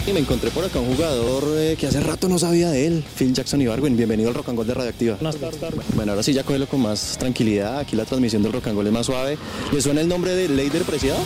Y me encontré por acá un jugador que hace rato no sabía de él, Phil Jackson Ibargüen. Bienvenido al Rock and Gold de Radioactiva. Buenas tardes. Bueno, ahora sí ya cógelo con más tranquilidad. Aquí la transmisión del Rock and Gold es más suave. ¿Le suena el nombre de Leider Preciado?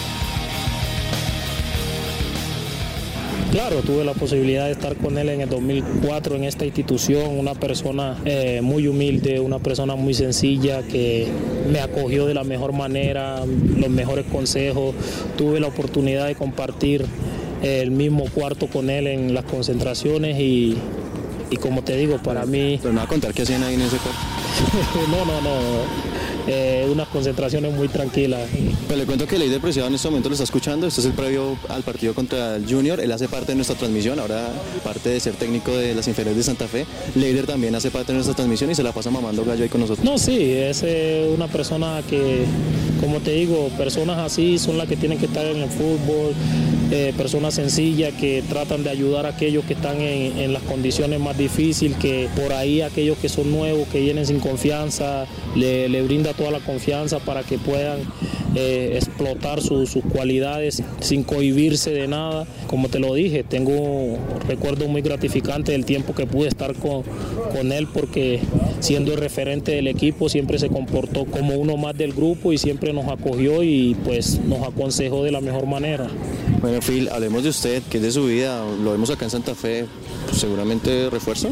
Claro, tuve la posibilidad de estar con él en el 2004 en esta institución, una persona muy humilde, una persona muy sencilla que me acogió de la mejor manera, los mejores consejos. Tuve la oportunidad de compartir el mismo cuarto con él en las concentraciones y como te digo, para mí... Pero me va a contar qué hacían ahí en ese cuarto. No. Unas concentraciones muy tranquilas. Pues le cuento que Leider Preciado en este momento lo está escuchando. Este es el previo al partido contra el Junior. Él hace parte de nuestra transmisión, ahora parte de ser técnico de las inferiores de Santa Fe. Leider también hace parte de nuestra transmisión y se la pasa mamando gallo ahí con nosotros. No, sí, es una persona que, como te digo, personas así son las que tienen que estar en el fútbol. Personas sencillas que tratan de ayudar a aquellos que están en las condiciones más difíciles, que por ahí aquellos que son nuevos, que vienen sin confianza, le brinda toda la confianza para que puedan explotar sus cualidades sin cohibirse de nada. Como te lo dije, tengo un recuerdo muy gratificante del tiempo que pude estar con él, porque siendo el referente del equipo siempre se comportó como uno más del grupo y siempre nos acogió y pues nos aconsejó de la mejor manera. Bueno, Phil, hablemos de usted, que es de su vida, lo vemos acá en Santa Fe, pues seguramente refuerzo.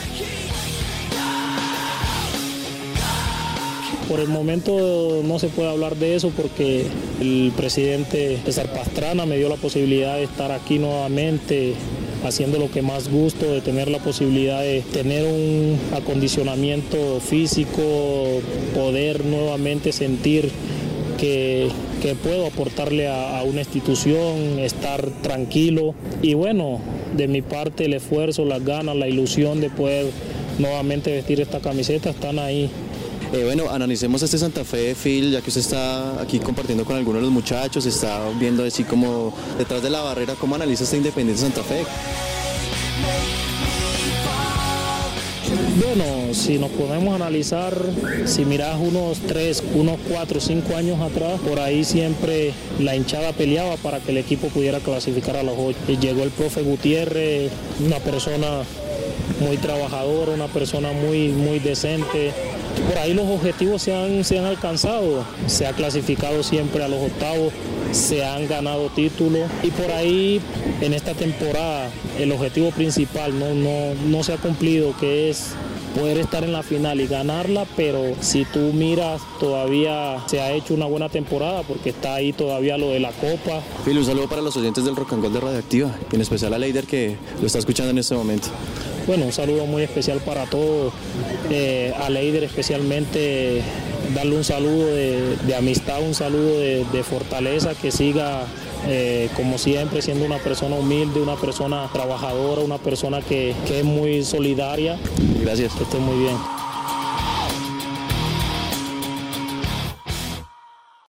Por el momento no se puede hablar de eso porque el presidente César Pastrana me dio la posibilidad de estar aquí nuevamente haciendo lo que más gusto, de tener la posibilidad de tener un acondicionamiento físico, poder nuevamente sentir que puedo aportarle a una institución, estar tranquilo y bueno, de mi parte el esfuerzo, las ganas, la ilusión de poder nuevamente vestir esta camiseta están ahí. Bueno, analicemos este Santa Fe, Phil, ya que usted está aquí compartiendo con algunos de los muchachos, está viendo así como detrás de la barrera, ¿cómo analiza este Independiente Santa Fe? Bueno, si nos podemos analizar, si miras unos 4, 5 años atrás, por ahí siempre la hinchada peleaba para que el equipo pudiera clasificar a los 8. Llegó el profe Gutiérrez, una persona muy trabajadora, una persona muy decente. Por ahí los objetivos se han alcanzado, se ha clasificado siempre a los octavos, se han ganado títulos y por ahí en esta temporada el objetivo principal no se ha cumplido, que es poder estar en la final y ganarla, pero si tú miras todavía se ha hecho una buena temporada porque está ahí todavía lo de la Copa. Phil, un saludo para los oyentes del Rock and Gold de Radioactiva, y en especial a Leider que lo está escuchando en este momento. Bueno, un saludo muy especial para todos, a Leider especialmente, darle un saludo de amistad, un saludo de fortaleza, que siga como siempre siendo una persona humilde, una persona trabajadora, una persona que es muy solidaria. Gracias. Que esté muy bien.